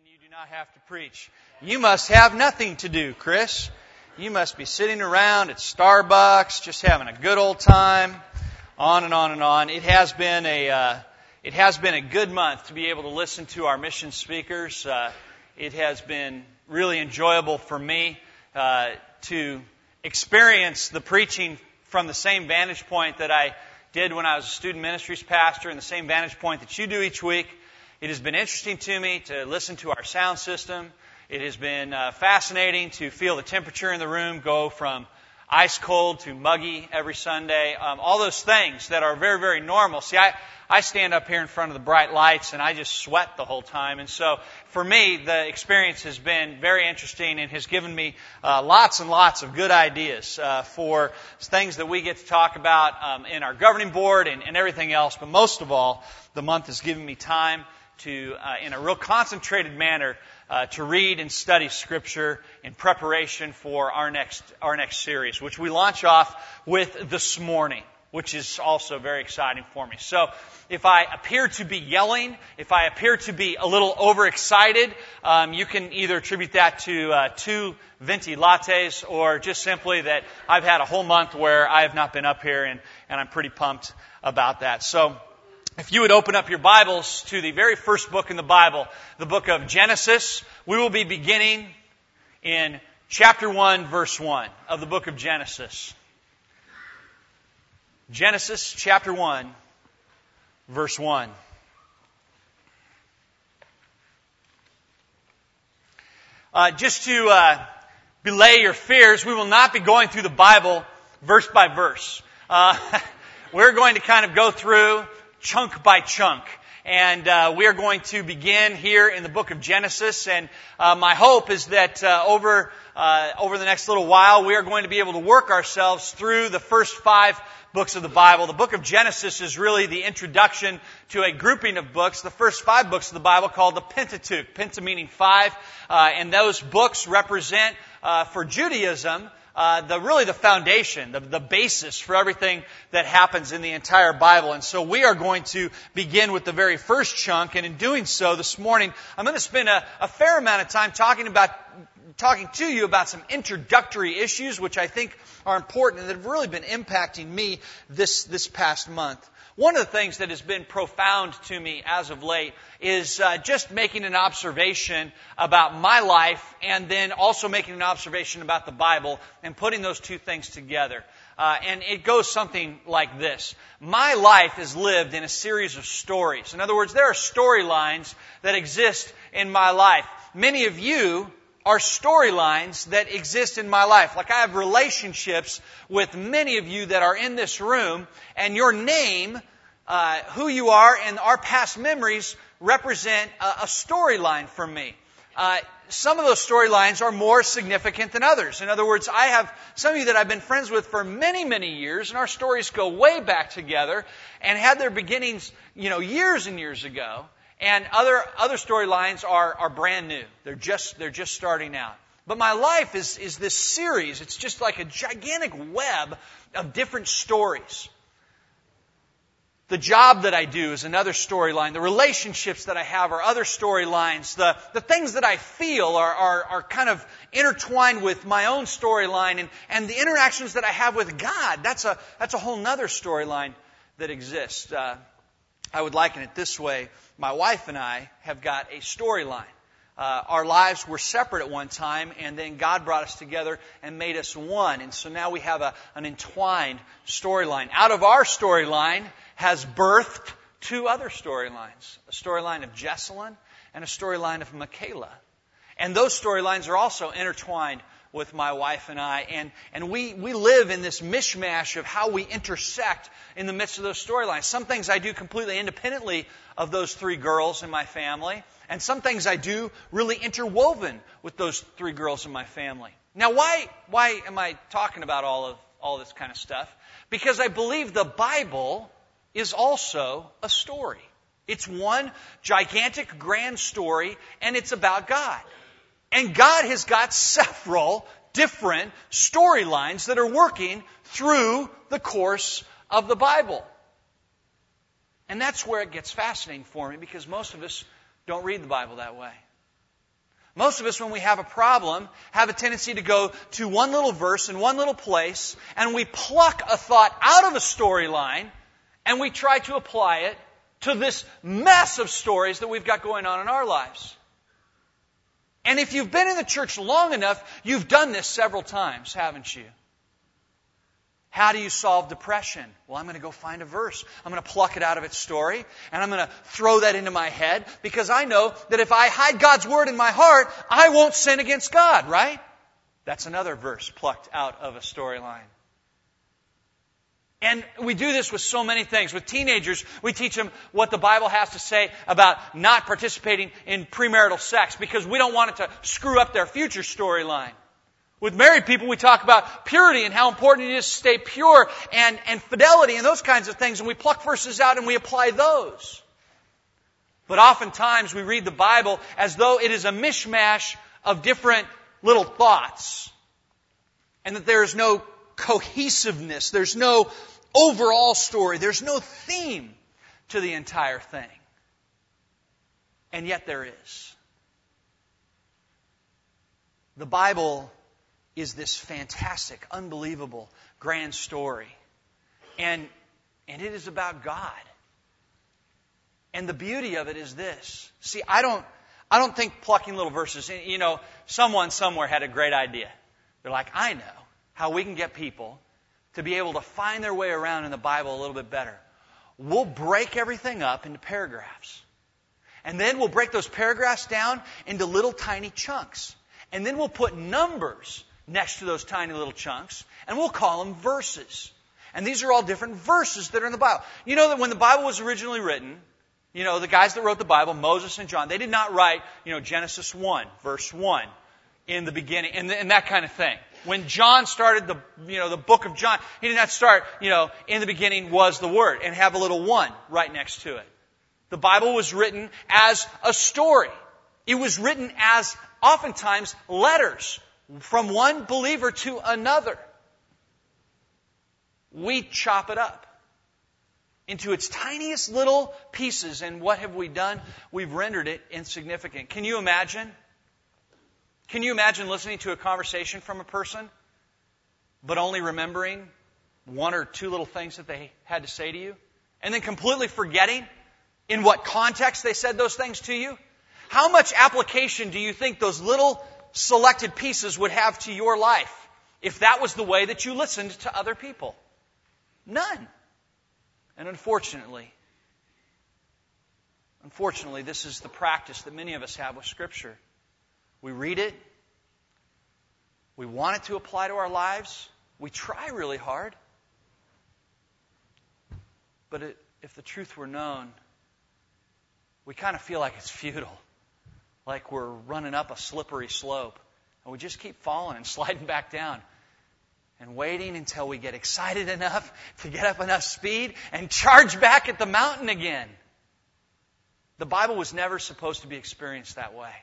and you do not have to preach. You must have nothing to do, Chris. You must be sitting around at Starbucks, just having a good old time. On and on and on. It has been a good month to be able to listen to our mission speakers. It has been really enjoyable for me to experience the preaching from the same vantage point that I did when I was a student ministries pastor, and the same vantage point that you do each week. It has been interesting to me to listen to our sound system. It has been fascinating to feel the temperature in the room go from ice cold to muggy every Sunday. All those things that are very, very normal. See, I stand up here in front of the bright lights and I just sweat the whole time. And so for me, the experience has been very interesting and has given me lots and lots of good ideas for things that we get to talk about in our governing board and everything else. But most of all, the month has given me time to, in a real concentrated manner, to read and study Scripture in preparation for our next series, which we launch off with this morning, which is also very exciting for me. So, if I appear to be yelling, if I appear to be a little overexcited, you can either attribute that to 2 venti lattes or just simply that I've had a whole month where I have not been up here, and I'm pretty pumped about that. So, if you would open up your Bibles to the very first book in the Bible, the book of Genesis, we will be beginning in chapter 1, verse 1 of the book of Genesis. Genesis chapter 1, verse 1. Just to belay your fears, we will not be going through the Bible verse by verse. We're going to kind of go through chunk by chunk. And we are going to begin here in the book of Genesis. And my hope is that over the next little while, we are going to be able to work ourselves through the first 5 books of the Bible. The book of Genesis is really the introduction to a grouping of books, the first 5 books of the Bible called the Pentateuch. Penta meaning 5. And those books represent, for Judaism, the foundation, the basis for everything that happens in the entire Bible. And so we are going to begin with the very first chunk, and in doing so this morning, I'm going to spend a fair amount of time talking to you about some introductory issues which I think are important and that have really been impacting me this past month. One of the things that has been profound to me as of late is just making an observation about my life and then also making an observation about the Bible and putting those two things together. And it goes something like this. My life is lived in a series of stories. In other words, there are storylines that exist in my life. Many of you are storylines that exist in my life. Like I have relationships with many of you that are in this room, and your name, who you are, and our past memories represent a storyline for me. Some of those storylines are more significant than others. In other words, I have some of you that I've been friends with for many, many years, and our stories go way back together and had their beginnings, years and years ago. And other storylines are brand new. They're just starting out. But my life is this series. It's just like a gigantic web of different stories. The job that I do is another storyline. The relationships that I have are other storylines. The things that I feel are kind of intertwined with my own storyline. And the interactions that I have with God, that's a whole nother storyline that exists. I would liken it this way. My wife and I have got a storyline. Our lives were separate at one time, and then God brought us together and made us one. And so now we have an entwined storyline. Out of our storyline has birthed 2 other storylines. A storyline of Jessalyn and a storyline of Michaela. And those storylines are also intertwined with my wife and I. And we live in this mishmash of how we intersect in the midst of those storylines. Some things I do completely independently of those 3 girls in my family. And some things I do really interwoven with those 3 girls in my family. Now, why am I talking about all this kind of stuff? Because I believe the Bible is also a story. It's one gigantic grand story, and it's about God. And God has got several different storylines that are working through the course of the Bible. And that's where it gets fascinating for me, because most of us don't read the Bible that way. Most of us, when we have a problem, have a tendency to go to one little verse in one little place, and we pluck a thought out of a storyline, and we try to apply it to this mess of stories that we've got going on in our lives. And if you've been in the church long enough, you've done this several times, haven't you? How do you solve depression? Well, I'm going to go find a verse. I'm going to pluck it out of its story, and I'm going to throw that into my head, because I know that if I hide God's Word in my heart, I won't sin against God, right? That's another verse plucked out of a storyline. And we do this with so many things. With teenagers, we teach them what the Bible has to say about not participating in premarital sex, because we don't want it to screw up their future storyline. With married people, we talk about purity and how important it is to stay pure and fidelity and those kinds of things. And we pluck verses out and we apply those. But oftentimes we read the Bible as though it is a mishmash of different little thoughts. And that there is no cohesiveness. There's no overall story. There's no theme to the entire thing. And yet there is. The Bible is this fantastic, unbelievable, grand story. And it is about God. And the beauty of it is this. See, I don't think plucking little verses, you know, someone somewhere had a great idea. They're like, I know how we can get people to be able to find their way around in the Bible a little bit better. We'll break everything up into paragraphs. And then we'll break those paragraphs down into little tiny chunks. And then we'll put numbers next to those tiny little chunks, and we'll call them verses. And these are all different verses that are in the Bible. You know that when the Bible was originally written, you know, the guys that wrote the Bible, Moses and John, they did not write, you know, Genesis 1, verse 1 in the beginning, and that kind of thing. When John started the book of John, he did not start, you know, in the beginning was the Word, and have a little 1 right next to it. The Bible was written as a story. It was written as, oftentimes, letters from one believer to another. We chop it up into its tiniest little pieces, and what have we done? We've rendered it insignificant. Can you imagine? Can you imagine listening to a conversation from a person, but only remembering one or two little things that they had to say to you, and then completely forgetting in what context they said those things to you? How much application do you think those little selected pieces would have to your life if that was the way that you listened to other people? None. And unfortunately, this is the practice that many of us have with Scripture. We read it. We want it to apply to our lives. We try really hard. But if the truth were known, we kind of feel like it's futile. Like we're running up a slippery slope. And we just keep falling and sliding back down. And waiting until we get excited enough to get up enough speed and charge back at the mountain again. The Bible was never supposed to be experienced that way.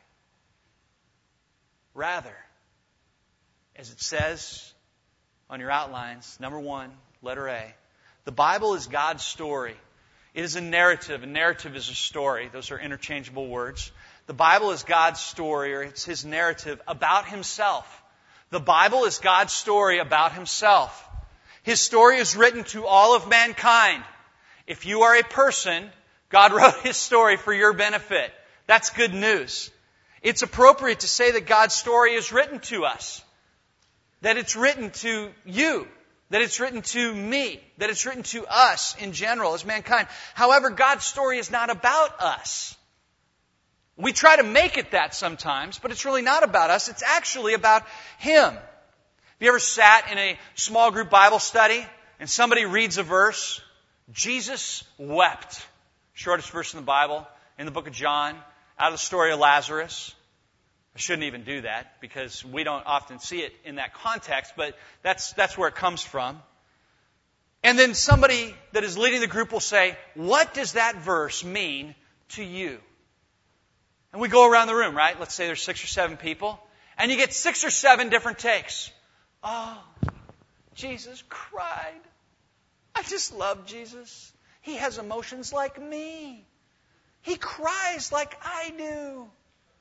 Rather, as it says on your outlines, number 1, letter A, the Bible is God's story. It is a narrative. A narrative is a story. Those are interchangeable words. The Bible is God's story, or it's His narrative about Himself. The Bible is God's story about Himself. His story is written to all of mankind. If you are a person, God wrote His story for your benefit. That's good news. It's appropriate to say that God's story is written to us. That it's written to you. That it's written to me. That it's written to us in general as mankind. However, God's story is not about us. We try to make it that sometimes, but it's really not about us. It's actually about Him. Have you ever sat in a small group Bible study and somebody reads a verse? Jesus wept. Shortest verse in the Bible, in the book of John, out of the story of Lazarus. I shouldn't even do that because we don't often see it in that context, but that's where it comes from. And then somebody that is leading the group will say, what does that verse mean to you? And we go around the room, right? Let's say there's 6 or 7 people. And you get 6 or 7 different takes. Oh, Jesus cried. I just love Jesus. He has emotions like me. He cries like I do.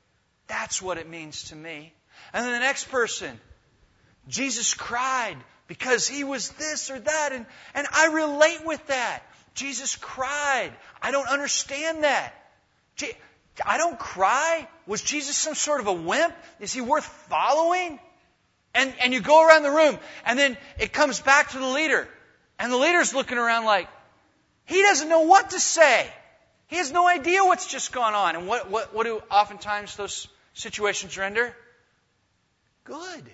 That's what it means to me. And then the next person, Jesus cried because he was this or that, and I relate with that. Jesus cried. I don't understand that. I don't cry. Was Jesus some sort of a wimp? Is he worth following? And you go around the room, and then it comes back to the leader. And the leader's looking around like, he doesn't know what to say. He has no idea what's just gone on. And what do oftentimes those situations render? Good.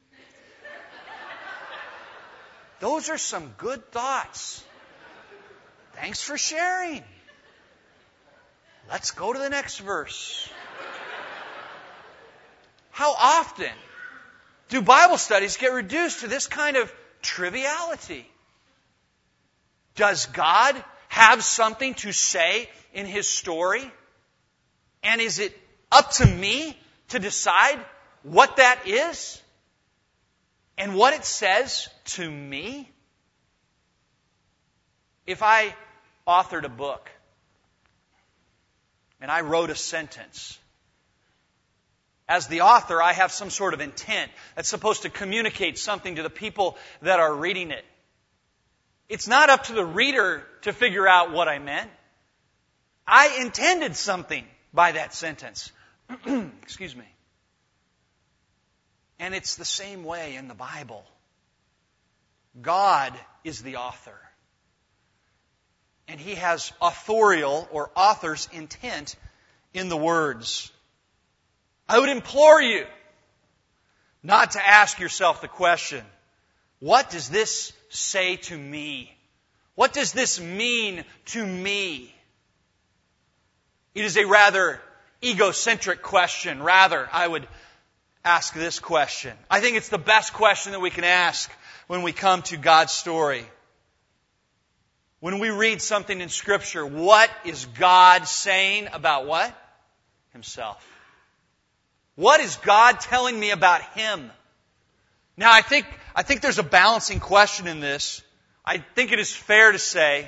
Those are some good thoughts. Thanks for sharing. Let's go to the next verse. How often do Bible studies get reduced to this kind of triviality? Does God have something to say in His story? And is it up to me to decide what that is? And what it says to me? If I authored a book and I wrote a sentence, as the author, I have some sort of intent that's supposed to communicate something to the people that are reading it. It's not up to the reader to figure out what I meant. I intended something by that sentence. Excuse me. And it's the same way in the Bible. God is the author. And He has authorial or author's intent in the words. I would implore you not to ask yourself the question, what does this say to me? What does this mean to me? It is a rather egocentric question. Rather, I would ask this question. I think it's the best question that we can ask when we come to God's story. When we read something in Scripture, what is God saying about what? Himself. What is God telling me about Him? Now, I think there's a balancing question in this. I think it is fair to say,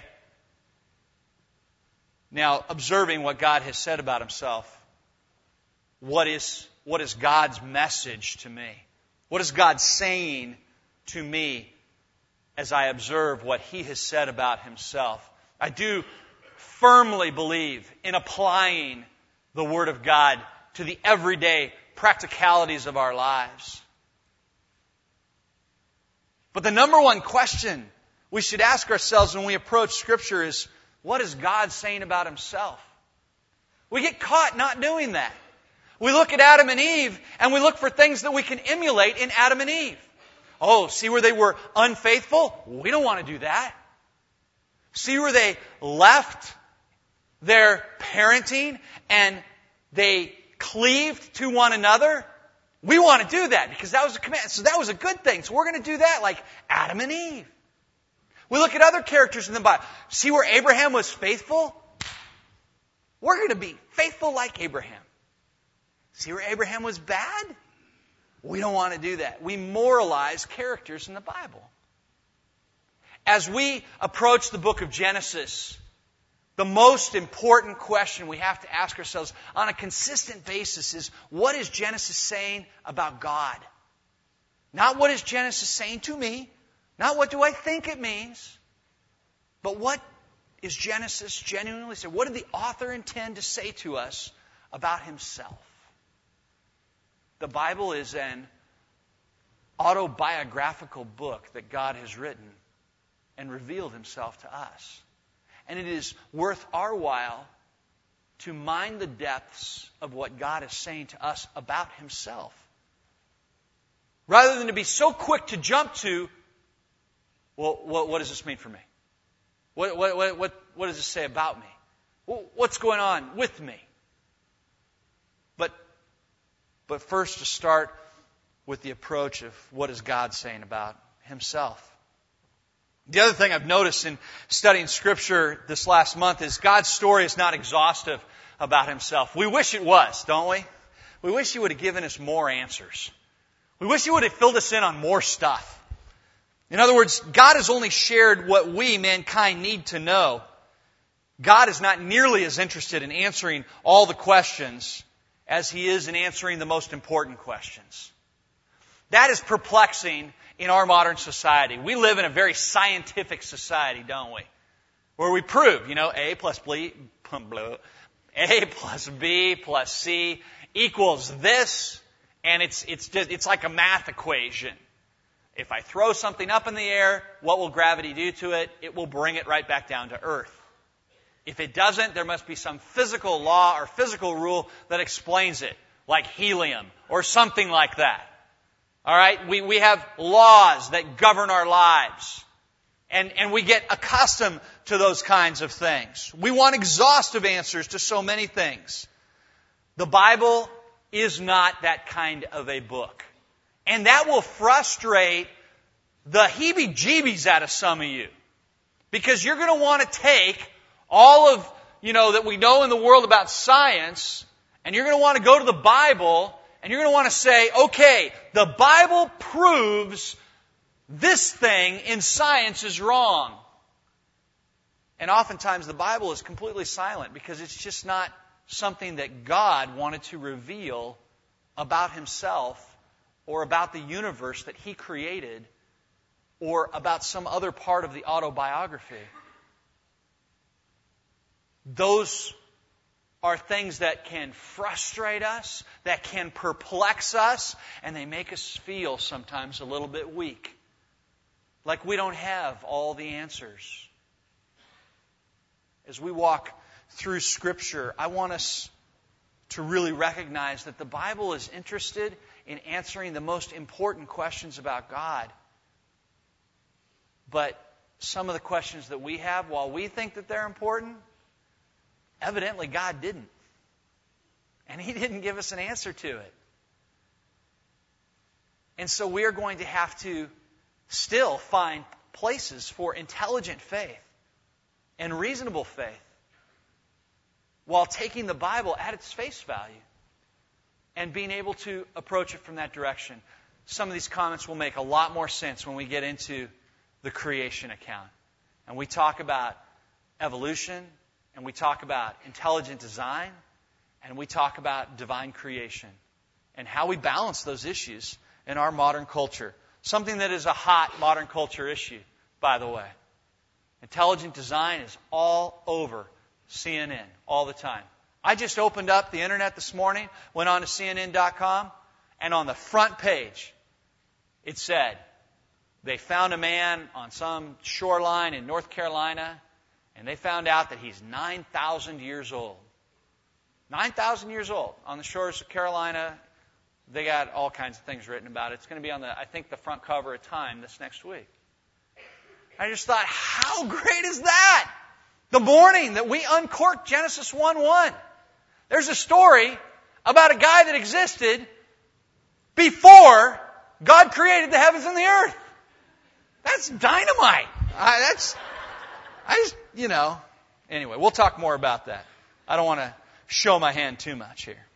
now, observing what God has said about Himself, what is God's message to me? What is God saying to me as I observe what He has said about Himself? I do firmly believe in applying the Word of God to the everyday practicalities of our lives. But the number one question we should ask ourselves when we approach Scripture is, what is God saying about Himself? We get caught not doing that. We look at Adam and Eve, and we look for things that we can emulate in Adam and Eve. Oh, see where they were unfaithful? We don't want to do that. See where they left their parenting and they cleaved to one another? We want to do that because that was a command. So that was a good thing. So we're going to do that like Adam and Eve. We look at other characters in the Bible. See where Abraham was faithful? We're going to be faithful like Abraham. See where Abraham was bad? We don't want to do that. We moralize characters in the Bible. As we approach the book of Genesis, the most important question we have to ask ourselves on a consistent basis is, what is Genesis saying about God? Not what is Genesis saying to me, not what do I think it means, but what is Genesis genuinely saying? What did the author intend to say to us about Himself? The Bible is an autobiographical book that God has written and revealed Himself to us. And it is worth our while to mine the depths of what God is saying to us about Himself. Rather than to be so quick to jump to, well, what does this mean for me? What does this say about me? What's going on with me? But first to start with the approach of what is God saying about Himself. The other thing I've noticed in studying Scripture this last month is God's story is not exhaustive about Himself. We wish it was, don't we? We wish He would have given us more answers. We wish He would have filled us in on more stuff. In other words, God has only shared what we, mankind, need to know. God is not nearly as interested in answering all the questions as He is in answering the most important questions. That is perplexing in our modern society. We live in a very scientific society, don't we? Where we prove, A plus B plus C equals this, and it's like a math equation. If I throw something up in the air, what will gravity do to it? It will bring it right back down to earth. If it doesn't, there must be some physical law or physical rule that explains it, like helium or something like that. All right? We have laws that govern our lives. And we get accustomed to those kinds of things. We want exhaustive answers to so many things. The Bible is not that kind of a book. And that will frustrate the heebie-jeebies out of some of you. Because you're going to want to take all of, that we know in the world about science, and you're going to want to go to the Bible, and you're going to want to say, okay, the Bible proves this thing in science is wrong. And oftentimes the Bible is completely silent because it's just not something that God wanted to reveal about Himself or about the universe that He created or about some other part of the autobiography. Those are things that can frustrate us, that can perplex us, and they make us feel sometimes a little bit weak. Like we don't have all the answers. As we walk through Scripture, I want us to really recognize that the Bible is interested in answering the most important questions about God. But some of the questions that we have, while we think that they're important, evidently God didn't. And He didn't give us an answer to it. And so we are going to have to still find places for intelligent faith and reasonable faith while taking the Bible at its face value and being able to approach it from that direction. Some of these comments will make a lot more sense when we get into the creation account. And we talk about evolution, and we talk about intelligent design, and we talk about divine creation and how we balance those issues in our modern culture. Something that is a hot modern culture issue, by the way. Intelligent design is all over CNN all the time. I just opened up the internet this morning, went on to CNN.com, and on the front page, it said, they found a man on some shoreline in North Carolina, and they found out that he's 9,000 years old. 9,000 years old on the shores of Carolina. They got all kinds of things written about it. It's going to be on the front cover of Time this next week. I just thought, how great is that? The morning that we uncorked Genesis 1:1. There's a story about a guy that existed before God created the heavens and the earth. That's dynamite. Anyway, we'll talk more about that. I don't want to show my hand too much here.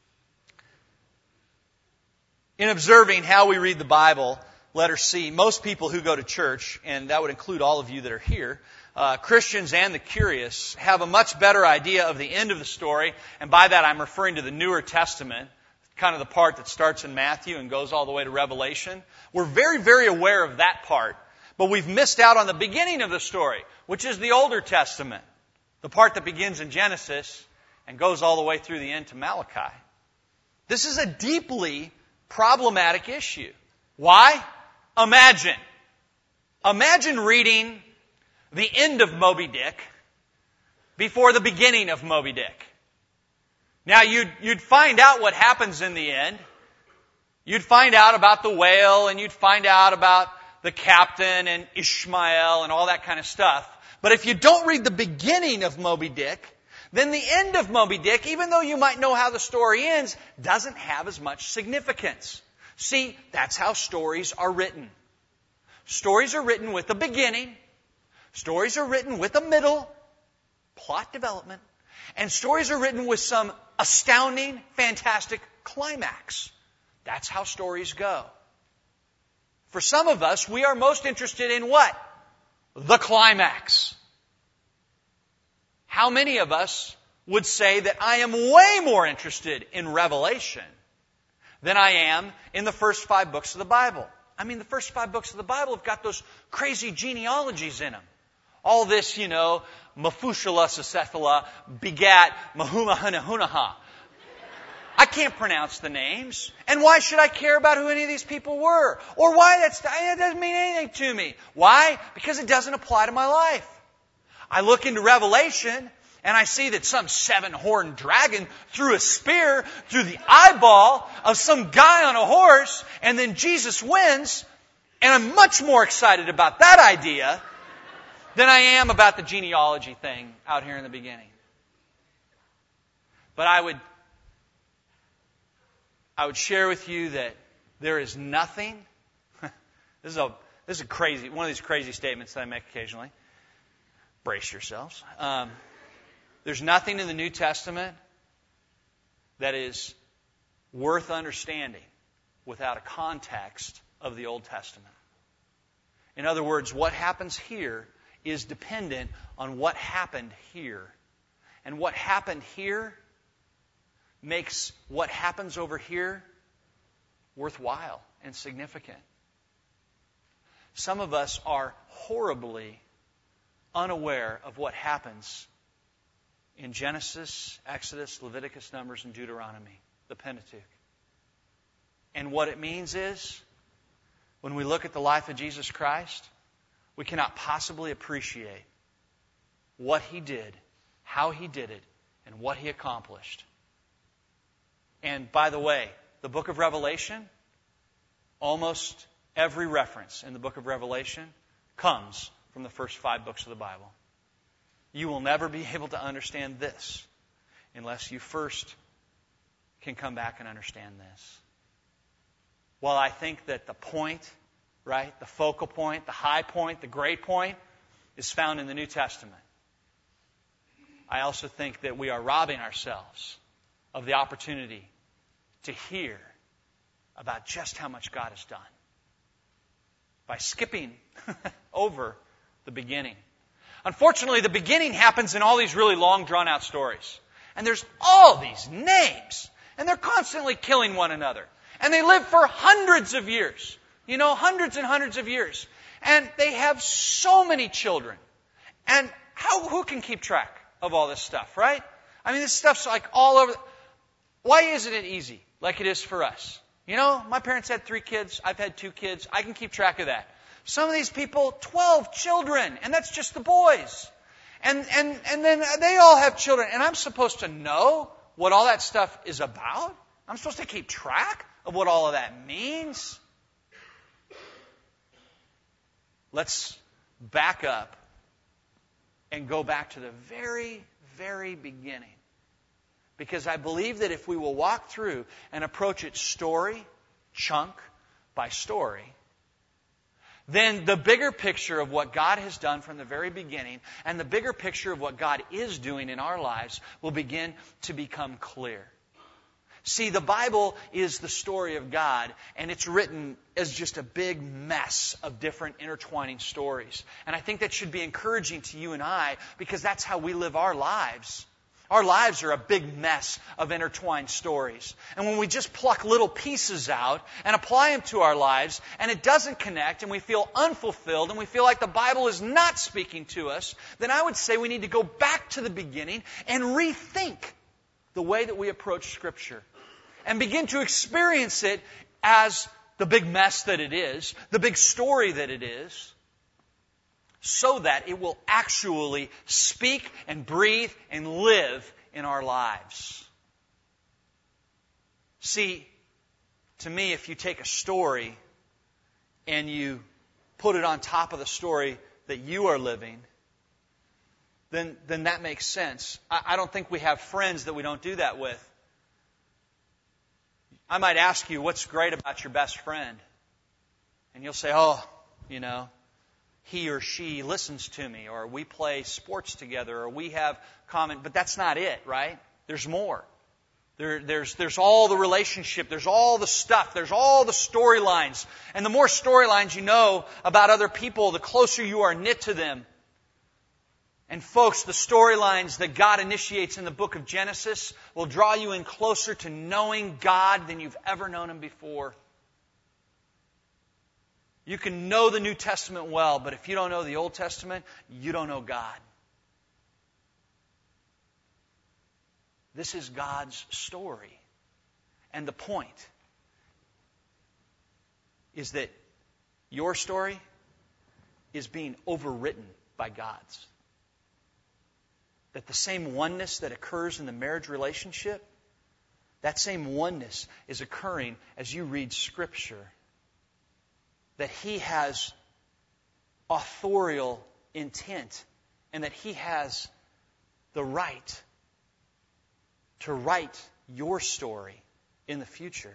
In observing how we read the Bible, letter C, most people who go to church, and that would include all of you that are here, Christians and the curious, have a much better idea of the end of the story. And by that I'm referring to the Newer Testament, kind of the part that starts in Matthew and goes all the way to Revelation. We're very, very aware of that part. But we've missed out on the beginning of the story, which is the Older Testament. The part that begins in Genesis and goes all the way through the end to Malachi. This is a deeply problematic issue. Why? Imagine reading the end of Moby Dick before the beginning of Moby Dick. Now, you'd find out what happens in the end. You'd find out about the whale, and you'd find out about the captain and Ishmael and all that kind of stuff. But if you don't read the beginning of Moby Dick, then the end of Moby Dick, even though you might know how the story ends, doesn't have as much significance. See, that's how stories are written. Stories are written with a beginning. Stories are written with a middle, plot development. And stories are written with some astounding, fantastic climax. That's how stories go. For some of us, we are most interested in what? The climax. How many of us would say that I am way more interested in Revelation than I am in the first 5 books of the Bible. I mean, the first 5 books of the Bible have got those crazy genealogies in them. All this, Mephuselah Sesephala begat Mahumahunahunaha. I can't pronounce the names. And why should I care about who any of these people were? Or why it doesn't mean anything to me. Why? Because it doesn't apply to my life. I look into Revelation and I see that some 7-horned dragon threw a spear through the eyeball of some guy on a horse, and then Jesus wins, and I'm much more excited about that idea than I am about the genealogy thing out here in the beginning. But I would share with you that there is nothing. This is a crazy, one of these crazy statements that I make occasionally. Brace yourselves. There's nothing in the New Testament that is worth understanding without a context of the Old Testament. In other words, what happens here is dependent on what happened here. And what happened here makes what happens over here worthwhile and significant. Some of us are horribly unaware of what happens in Genesis, Exodus, Leviticus, Numbers, and Deuteronomy, the Pentateuch. And what it means is, when we look at the life of Jesus Christ, we cannot possibly appreciate what He did, how He did it, and what He accomplished. And by the way, the book of Revelation, almost every reference in the book of Revelation comes from the first 5 books of the Bible. You will never be able to understand this unless you first can come back and understand this. While I think that the point, right, the focal point, the high point, the great point is found in the New Testament, I also think that we are robbing ourselves of the opportunity to hear about just how much God has done by skipping over the beginning. Unfortunately, the beginning happens in all these really long, drawn-out stories. And there's all these names. And they're constantly killing one another. And they live for hundreds of years. Hundreds and hundreds of years. And they have so many children. And who can keep track of all this stuff, right? I mean, this stuff's like all over. Why isn't it easy like it is for us? My parents had 3 kids. I've had 2 kids. I can keep track of that. Some of these people, 12 children, and that's just the boys. And then they all have children, and I'm supposed to know what all that stuff is about? I'm supposed to keep track of what all of that means? Let's back up and go back to the very, very beginning. Because I believe that if we will walk through and approach it story, chunk by story, then the bigger picture of what God has done from the very beginning and the bigger picture of what God is doing in our lives will begin to become clear. See, the Bible is the story of God, and it's written as just a big mess of different intertwining stories. And I think that should be encouraging to you and I, because that's how we live our lives. Our lives are a big mess of intertwined stories. And when we just pluck little pieces out and apply them to our lives, and it doesn't connect, and we feel unfulfilled, and we feel like the Bible is not speaking to us, then I would say we need to go back to the beginning and rethink the way that we approach Scripture. And begin to experience it as the big mess that it is, the big story that it is, so that it will actually speak and breathe and live in our lives. See, to me, if you take a story and you put it on top of the story that you are living, then that makes sense. I don't think we have friends that we don't do that with. I might ask you, what's great about your best friend? And you'll say, he or she listens to me, or we play sports together, or we have common, but that's not it, right? There's more. There's all the relationship, there's all the stuff, there's all the storylines. And the more storylines you know about other people, the closer you are knit to them. And folks, the storylines that God initiates in the book of Genesis will draw you in closer to knowing God than you've ever known Him before. You can know the New Testament well, but if you don't know the Old Testament, you don't know God. This is God's story. And the point is that your story is being overwritten by God's. That the same oneness that occurs in the marriage relationship, that same oneness is occurring as you read Scripture. That He has authorial intent and that He has the right to write your story in the future.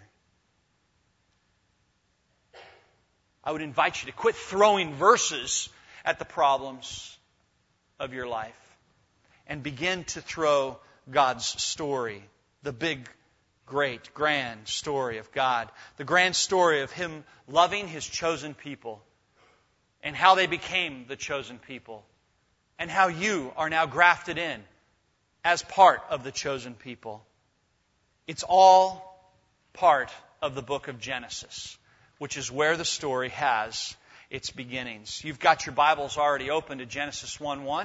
I would invite you to quit throwing verses at the problems of your life and begin to throw God's story, the big, great, grand story of God, the grand story of Him loving His chosen people and how they became the chosen people and how you are now grafted in as part of the chosen people. It's all part of the book of Genesis, which is where the story has its beginnings. You've got your Bibles already open to Genesis 1:1.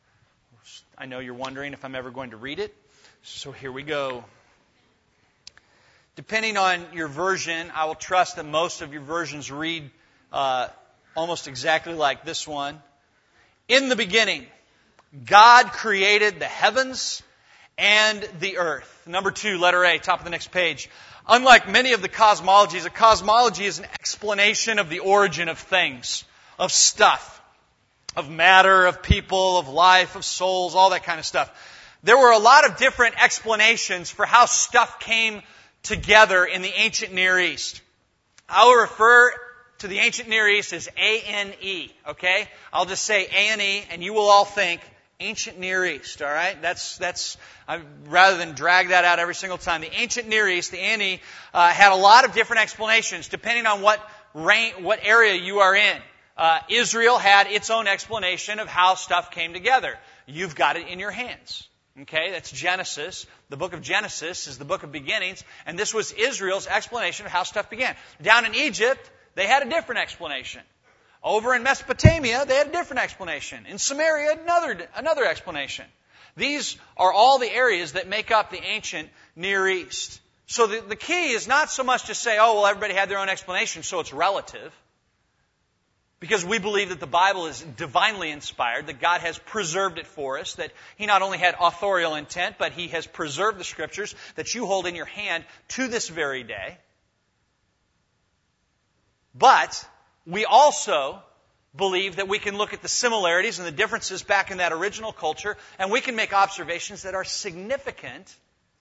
I know you're wondering if I'm ever going to read it, so here we go. Depending on your version, I will trust that most of your versions read almost exactly like this one. In the beginning, God created the heavens and the earth. Number 2, letter A, top of the next page. Unlike many of the cosmologies, a cosmology is an explanation of the origin of things, of stuff, of matter, of people, of life, of souls, all that kind of stuff. There were a lot of different explanations for how stuff came together in the ancient Near East. I will refer to the ancient Near East as A-N-E, okay? I'll just say A-N-E, and you will all think ancient Near East, all right? That's rather than drag that out every single time. The ancient Near East, the A-N-E, had a lot of different explanations depending on what area you are in. Israel had its own explanation of how stuff came together. You've got it in your hands. Okay, that's Genesis. The book of Genesis is the book of beginnings, and this was Israel's explanation of how stuff began. Down in Egypt, they had a different explanation. Over in Mesopotamia, they had a different explanation. In Samaria, another explanation. These are all the areas that make up the ancient Near East. So the key is not so much to say, oh, well, everybody had their own explanation, so it's relative. Because we believe that the Bible is divinely inspired, that God has preserved it for us, that He not only had authorial intent, but He has preserved the Scriptures that you hold in your hand to this very day. But we also believe that we can look at the similarities and the differences back in that original culture, and we can make observations that are significant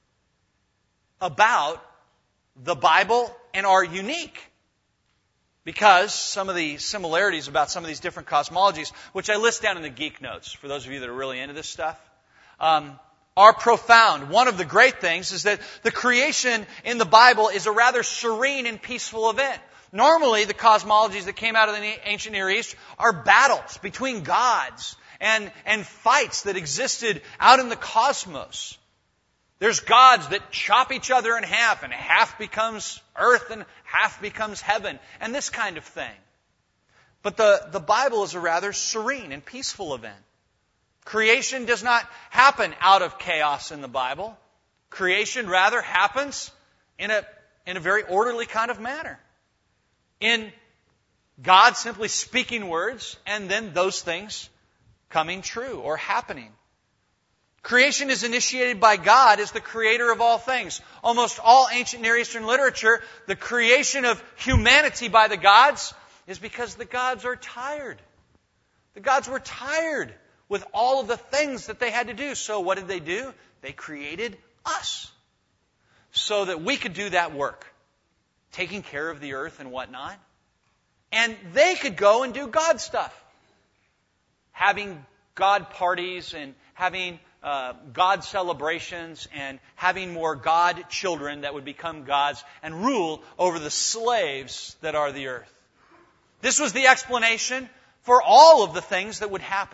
about the Bible and are unique. Because some of the similarities about some of these different cosmologies, which I list down in the geek notes, for those of you that are really into this stuff, are profound. One of the great things is that the creation in the Bible is a rather serene and peaceful event. Normally, the cosmologies that came out of the ancient Near East are battles between gods and fights that existed out in the cosmos. There's gods that chop each other in half, and half becomes earth and half becomes heaven, and this kind of thing. But the Bible is a rather serene and peaceful event. Creation does not happen out of chaos in the Bible. Creation rather happens in a very orderly kind of manner. In God simply speaking words, and then those things coming true or happening. Creation is initiated by God as the creator of all things. Almost all ancient Near Eastern literature, the creation of humanity by the gods is because the gods are tired. The gods were tired with all of the things that they had to do. So what did they do? They created us so that we could do that work, taking care of the earth and whatnot. And they could go and do God stuff, having God parties and having God celebrations and having more God children that would become gods and rule over the slaves that are the earth. This was the explanation for all of the things that would happen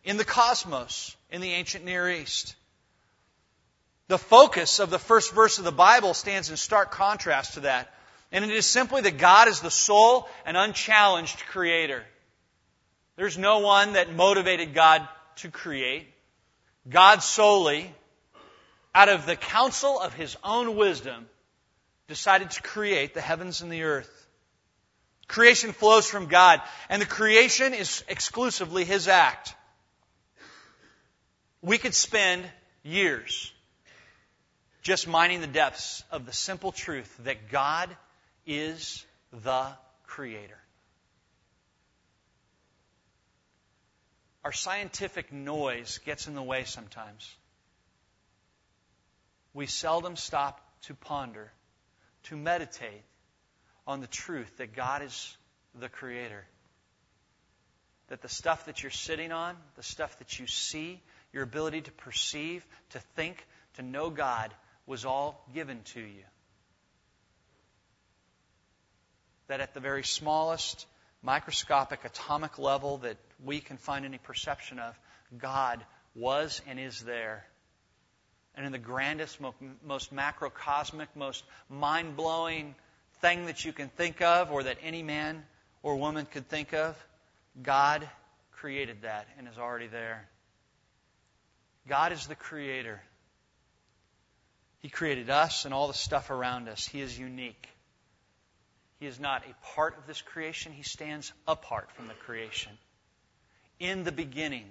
in the cosmos, in the ancient Near East. The focus of the first verse of the Bible stands in stark contrast to that. And it is simply that God is the sole and unchallenged creator. There's no one that motivated God to create. God solely, out of the counsel of His own wisdom, decided to create the heavens and the earth. Creation flows from God, and the creation is exclusively His act. We could spend years just mining the depths of the simple truth that God is the Creator. Our scientific noise gets in the way sometimes. We seldom stop to ponder, to meditate on the truth that God is the Creator. That the stuff that you're sitting on, the stuff that you see, your ability to perceive, to think, to know God was all given to you. That at the very smallest, microscopic, atomic level that we can find any perception of, God was and is there. And in the grandest, most macrocosmic, most mind-blowing thing that you can think of, or that any man or woman could think of, God created that and is already there. God is the Creator. He created us and all the stuff around us. He is unique. He is not a part of this creation. He stands apart from the creation. In the beginning,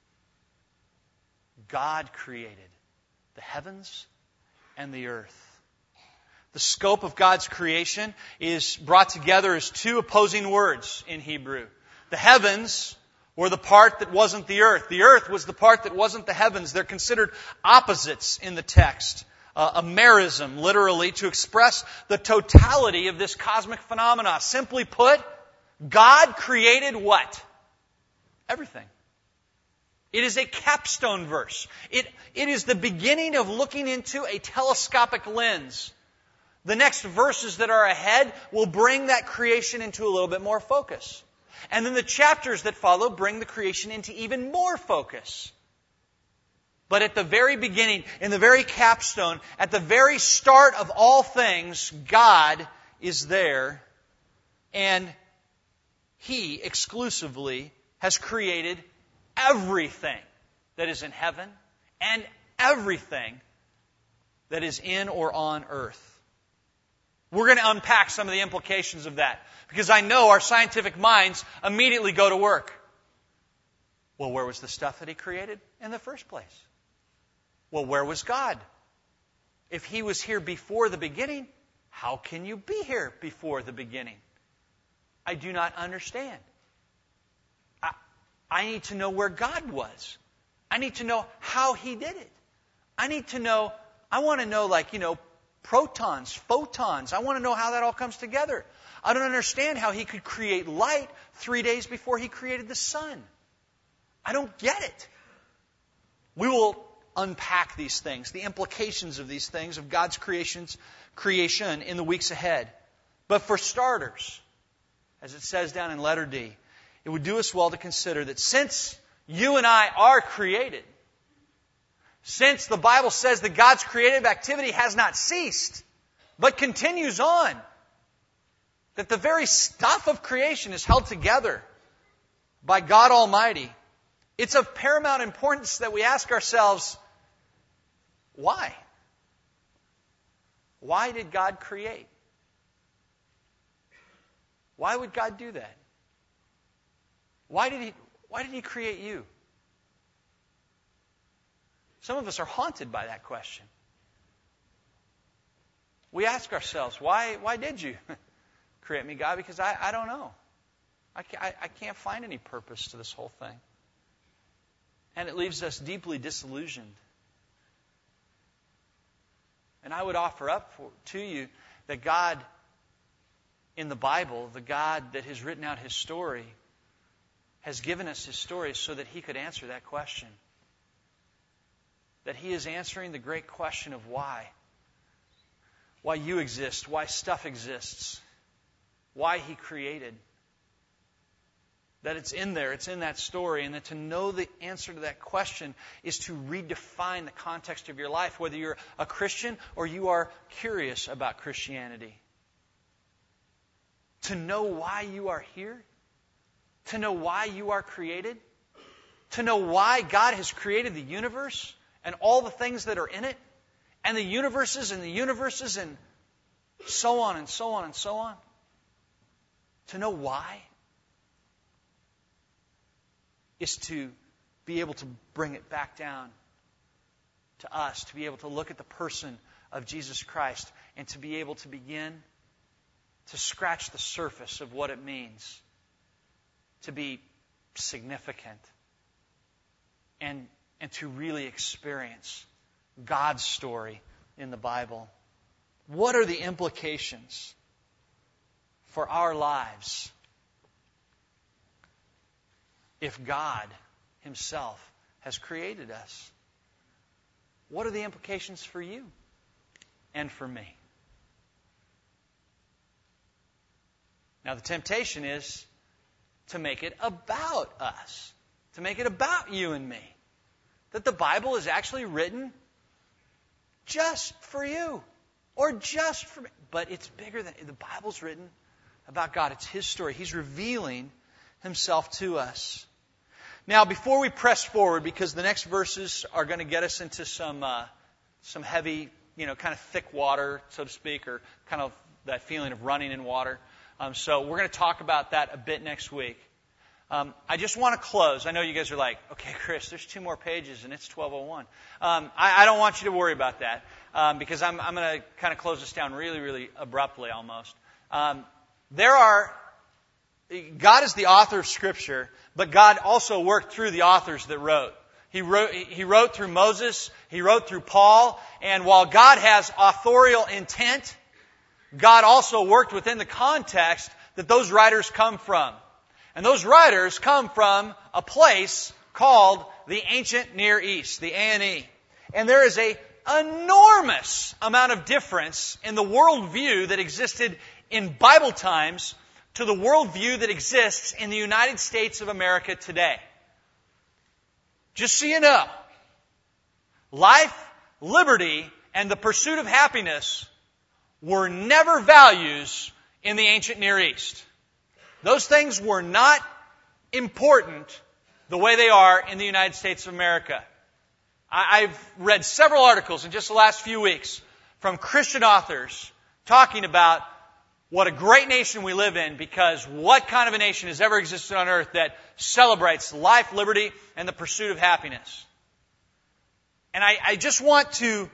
God created the heavens and the earth. The scope of God's creation is brought together as two opposing words in Hebrew. The heavens were the part that wasn't the earth. The earth was the part that wasn't the heavens. They're considered opposites in the text. A merism, literally, to express the totality of this cosmic phenomena. Simply put, God created what? Everything. It is a capstone verse. It is the beginning of looking into a telescopic lens. The next verses that are ahead will bring that creation into a little bit more focus. And then the chapters that follow bring the creation into even more focus. But at the very beginning, in the very capstone, at the very start of all things, God is there, and He exclusively has created everything that is in heaven and everything that is in or on earth. We're going to unpack some of the implications of that, because I know our scientific minds immediately go to work. Well, where was the stuff that He created in the first place? Well, where was God? If He was here before the beginning, how can you be here before the beginning? I do not understand. I need to know where God was. I need to know how He did it. I want to know, protons, photons. I want to know how that all comes together. I don't understand how He could create light 3 days before He created the sun. I don't get it. We will unpack these things, the implications of these things, of God's creation in the weeks ahead. But for starters, as it says down in letter D, it would do us well to consider that since you and I are created, since the Bible says that God's creative activity has not ceased, but continues on, that the very stuff of creation is held together by God Almighty, it's of paramount importance that we ask ourselves, why? Why did God create? Why would God do that? Why did He create you? Some of us are haunted by that question. We ask ourselves, why did you create me, God? Because I don't know. I can't find any purpose to this whole thing. And it leaves us deeply disillusioned. And I would offer up to you that God in the Bible, the God that has written out His story, has given us His story so that He could answer that question. That He is answering the great question of why. Why you exist, why stuff exists, why He created. That it's in there, it's in that story, and that to know the answer to that question is to redefine the context of your life, whether you're a Christian or you are curious about Christianity. To know why you are here, to know why you are created, to know why God has created the universe and all the things that are in it, and the universes and so on and so on and so on. To know why is to be able to bring it back down to us, to be able to look at the person of Jesus Christ and to be able to begin to scratch the surface of what it means to be significant and to really experience God's story in the Bible. What are the implications for our lives if God Himself has created us? What are the implications for you and for me? Now, the temptation is to make it about us, to make it about you and me. That the Bible is actually written just for you or just for me. But it's bigger than the Bible's written about God. It's His story. He's revealing Himself to us. Now, before we press forward, because the next verses are going to get us into some heavy, kind of thick water, so to speak, or kind of that feeling of running in water. So we're going to talk about that a bit next week. I just want to close. I know you guys are like, okay, Chris, there's 2 more pages and it's 12:01. I don't want you to worry about that because I'm going to kind of close this down really, really abruptly almost. God is the author of Scripture, but God also worked through the authors that wrote. He wrote through Moses, He wrote through Paul, and while God has authorial intent, God also worked within the context that those writers come from. And those writers come from a place called the Ancient Near East, the A&E. And there is an enormous amount of difference in the worldview that existed in Bible times to the worldview that exists in the United States of America today. Just so you know, life, liberty, and the pursuit of happiness were never values in the ancient Near East. Those things were not important the way they are in the United States of America. I've read several articles in just the last few weeks from Christian authors talking about what a great nation we live in, because what kind of a nation has ever existed on earth that celebrates life, liberty, and the pursuit of happiness? And I just want to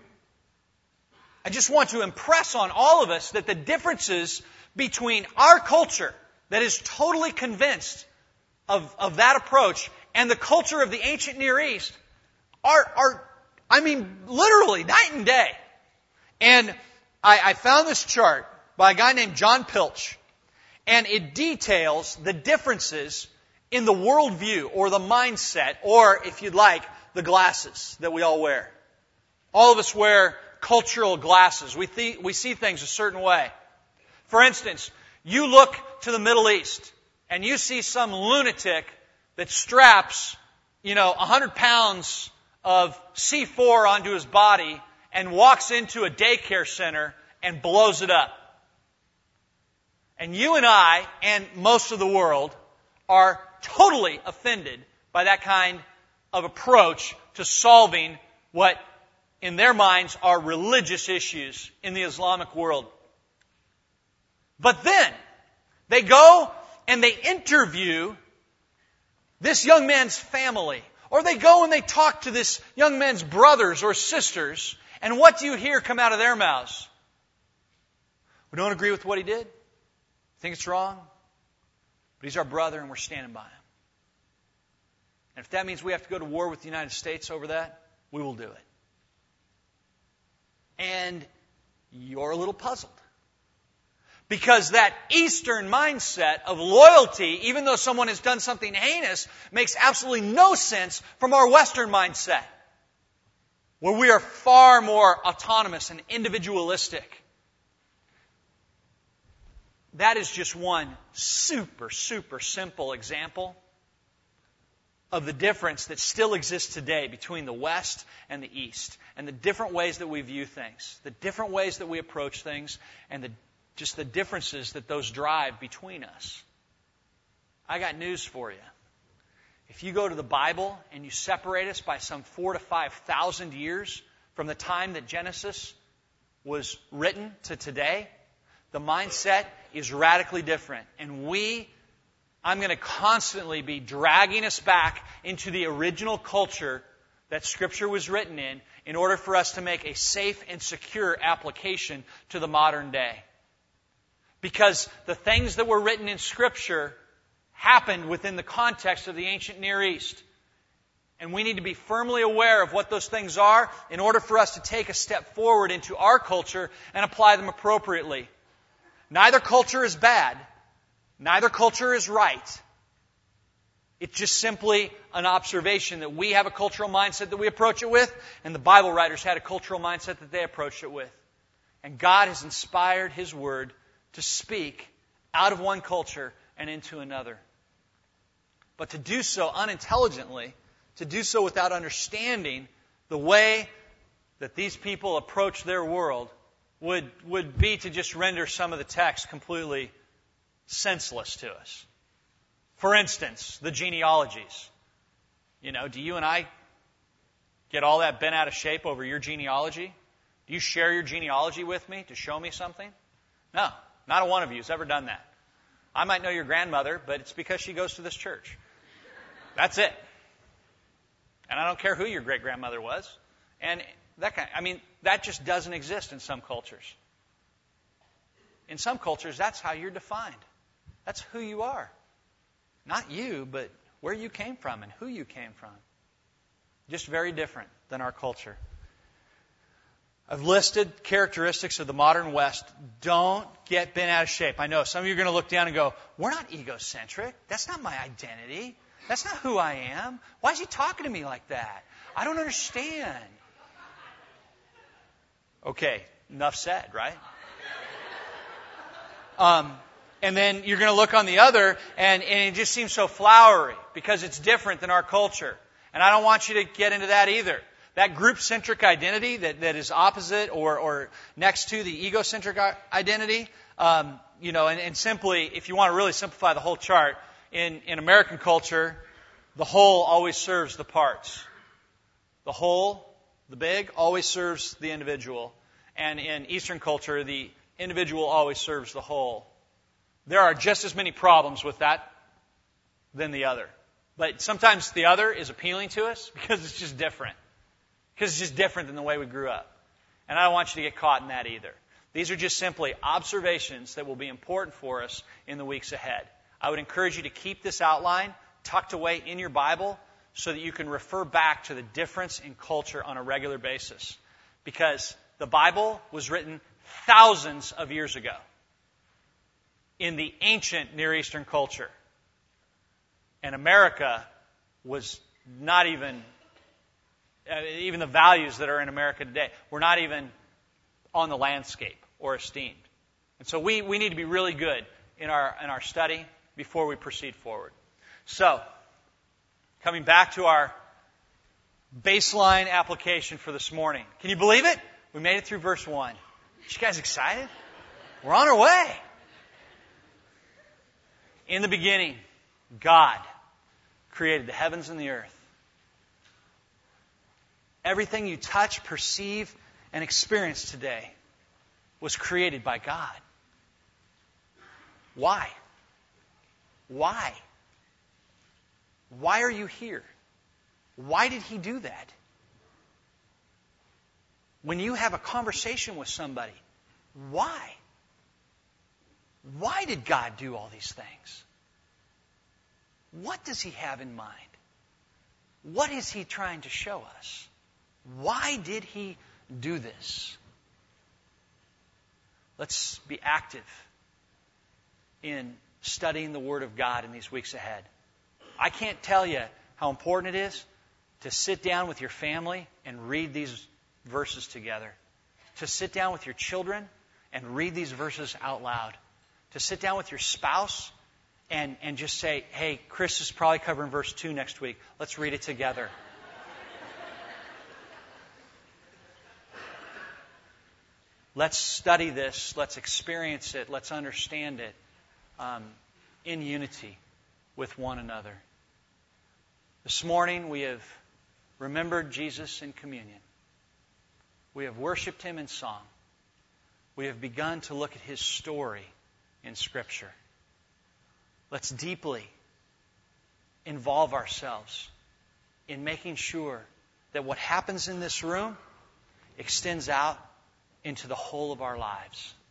impress on all of us that the differences between our culture that is totally convinced of that approach and the culture of the ancient Near East are literally night and day. And I found this chart by a guy named John Pilch, and it details the differences in the worldview or the mindset, or if you'd like, the glasses that we all wear. All of us wear cultural glasses. We see things a certain way. For instance, you look to the Middle East and you see some lunatic that straps, 100 pounds of C4 onto his body and walks into a daycare center and blows it up. And you and I, and most of the world, are totally offended by that kind of approach to solving what, in their minds, are religious issues in the Islamic world. But then, they go and they interview this young man's family. Or they go and they talk to this young man's brothers or sisters. And what do you hear come out of their mouths? We don't agree with what he did. Think it's wrong. But he's our brother and we're standing by him. And if that means we have to go to war with the United States over that, we will do it. And you're a little puzzled. Because that Eastern mindset of loyalty, even though someone has done something heinous, makes absolutely no sense from our Western mindset, where we are far more autonomous and individualistic. that is just one super, super simple example of the difference that still exists today between the West and the East, and the different ways that we view things, the different ways that we approach things, and just the differences that those drive between us. I got news for you. If you go to the Bible and you separate us by some 4,000 to 5,000 years from the time that Genesis was written to today, the mindset is radically different. And I'm going to constantly be dragging us back into the original culture that Scripture was written in order for us to make a safe and secure application to the modern day. Because the things that were written in Scripture happened within the context of the ancient Near East. And we need to be firmly aware of what those things are in order for us to take a step forward into our culture and apply them appropriately. Neither culture is bad. Neither culture is right. It's just simply an observation that we have a cultural mindset that we approach it with, and the Bible writers had a cultural mindset that they approached it with. And God has inspired His Word to speak out of one culture and into another. But to do so unintelligently, to do so without understanding the way that these people approach their world, would be to just render some of the text completely senseless to us. For instance, the genealogies. Do you and I get all that bent out of shape over your genealogy? Do you share your genealogy with me to show me something? No, not a one of you has ever done that. I might know your grandmother, but it's because she goes to this church. That's it. And I don't care who your great-grandmother was. And that just doesn't exist in some cultures. In some cultures, that's how you're defined. That's who you are. Not you, but where you came from and who you came from. Just very different than our culture. I've listed characteristics of the modern West. Don't get bent out of shape. I know some of you are going to look down and go, we're not egocentric. That's not my identity. That's not who I am. Why is he talking to me like that? I don't understand. Okay, enough said, right? And then you're going to look on the other, and it just seems so flowery because it's different than our culture. And I don't want you to get into that either. That group-centric identity that is opposite or next to the egocentric identity, and simply, if you want to really simplify the whole chart, in American culture, the whole always serves the parts. The whole, the big, always serves the individual. And in Eastern culture, the individual always serves the whole. There are just as many problems with that than the other. But sometimes the other is appealing to us because it's just different. Because it's just different than the way we grew up. And I don't want you to get caught in that either. These are just simply observations that will be important for us in the weeks ahead. I would encourage you to keep this outline tucked away in your Bible so that you can refer back to the difference in culture on a regular basis. Because the Bible was written thousands of years ago in the ancient Near Eastern culture. And America was not even the values that are in America today were not even on the landscape or esteemed. And so we need to be really good in our study before we proceed forward. So, coming back to our baseline application for this morning. Can you believe it? We made it through verse 1. You guys excited? We're on our way. In the beginning, God created the heavens and the earth. Everything you touch, perceive, and experience today was created by God. Why? Why? Why are you here? Why did He do that? When you have a conversation with somebody, why? Why did God do all these things? What does He have in mind? What is He trying to show us? Why did He do this? Let's be active in studying the Word of God in these weeks ahead. I can't tell you how important it is to sit down with your family and read these verses together. To sit down with your children and read these verses out loud. to sit down with your spouse and just say, hey, Chris is probably covering verse 2 next week. Let's read it together. Let's study this. Let's experience it. Let's understand it in unity with one another. This morning we have remembered Jesus in communion. We have worshiped Him in song. We have begun to look at His story in Scripture. Let's deeply involve ourselves in making sure that what happens in this room extends out into the whole of our lives.